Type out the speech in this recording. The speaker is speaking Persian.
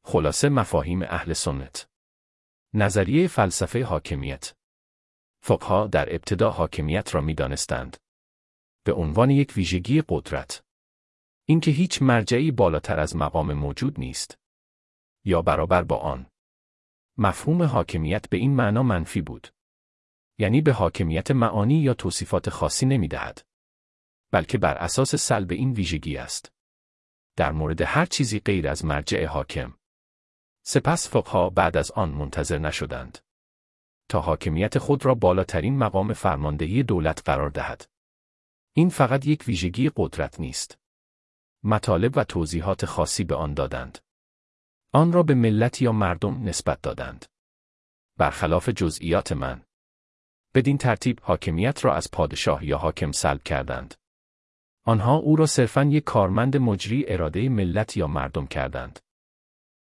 خلاصه مفاهیم اهل سنت. نظریه فلسفه حاکمیت. فقها در ابتدا حاکمیت را می‌دانستند به عنوان یک ویژگی قدرت. اینکه هیچ مرجعی بالاتر از مقام موجود نیست یا برابر با آن. مفهوم حاکمیت به این معنا منفی بود. یعنی به حاکمیت معانی یا توصیفات خاصی نمی‌دهد، بلکه بر اساس سلب این ویژگی است. در مورد هر چیزی غیر از مرجع حاکم. سپس فقها بعد از آن منتظر نشدند تا حاکمیت خود را بالاترین مقام فرماندهی دولت قرار دهد. این فقط یک ویژگی قدرت نیست. مطالب و توضیحات خاصی به آن دادند. آن را به ملت یا مردم نسبت دادند. برخلاف جزئیات من. بدین ترتیب حاکمیت را از پادشاه یا حاکم سلب کردند. آنها او را صرفاً یک کارمند مجری اراده ملت یا مردم کردند.